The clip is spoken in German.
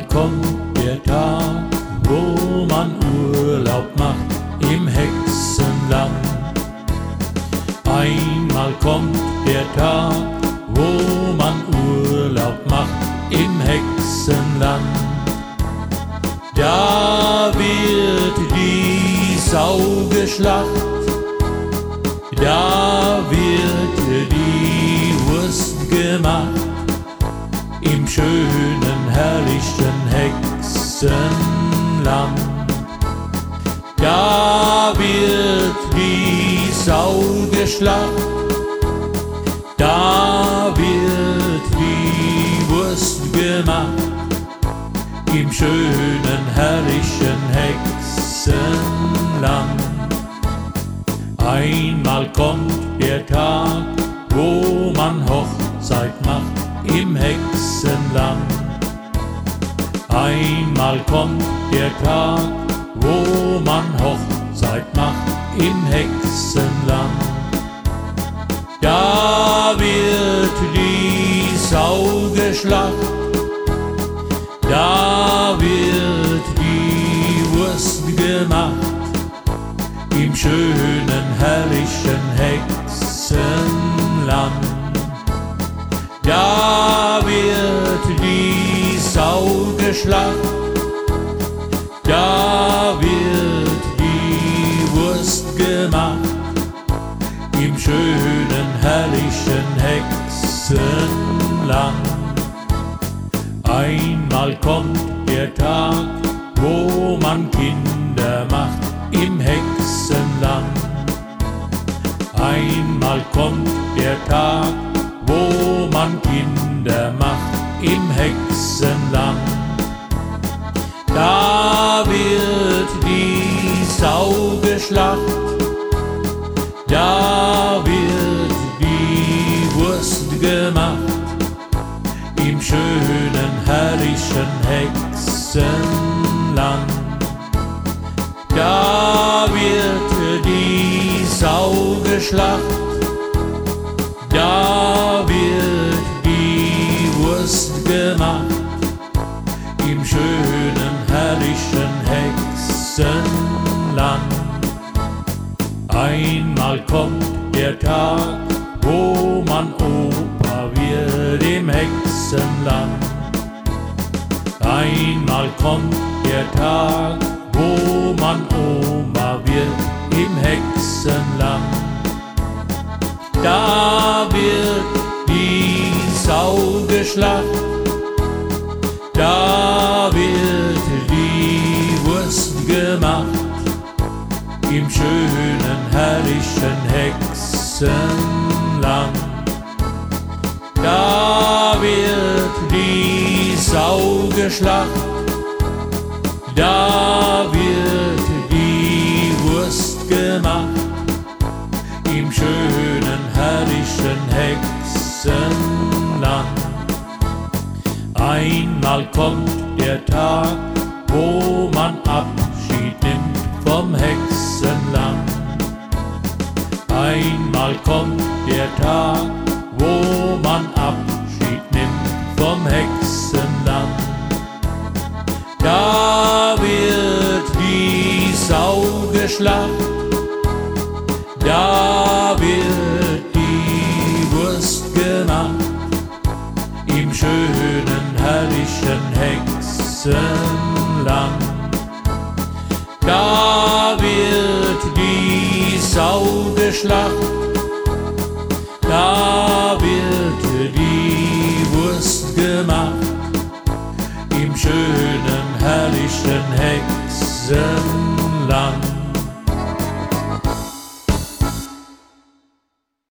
kommt der Tag, wo man Urlaub macht im Hexenland. Einmal kommt der Tag, wo man Urlaub macht im Hexenland. Da wird die Sau geschlachtet, da wird die Wurst gemacht, im schönen, herrlichen Hexenland. Da wird die Sau geschlachtet, da wird die Wurst gemacht, im schönen, herrlichen Hexenland. Einmal kommt der Tag, wo man Hochzeit macht im Hexenland. Einmal kommt der Tag, wo man Hochzeit macht im Hexenland. Da wird die Sau geschlachtet, da wird die Wurst gemacht, im schönen, herrlichen Hexenland. Da wird die Sau geschlachtet, da wird die Wurst gemacht, im schönen, herrlichen Hexenland. Einmal kommt der Tag, wo man Kinder macht im Hexenland. Einmal kommt der Tag, wo man Kinder macht im Hexenland. Da wird die Sau geschlachtet, da wird die Wurst gemacht, im schönen, herrlichen Hexenland. Da wird die Sau geschlachtet, da wird die Wurst gemacht, im schönen, herrlichen Hexenland. Einmal kommt der Tag, wo man Opa wird im Hexenland. Einmal kommt der Tag, wo man Oma wird im Hexenland. Da wird die Sau geschlachtet, da wird die Wurst gemacht, im schönen, herrlichen Hexenland. Da wird die Sau geschlachtet, da wird die Wurst gemacht, im schönen, herrlichen Hexenland. Einmal kommt der Tag, wo man Abschied nimmt vom Hexenland. Einmal kommt der Tag, wo man Abschied nimmt vom Hexenland. Da wird die Sau geschlachtet, da wird die Wurst gemacht, im schönen, herrlichen Hexenland. Da wird die Sau geschlachtet, da wird die Wurst gemacht, im schönen, herrlichen Hexenland.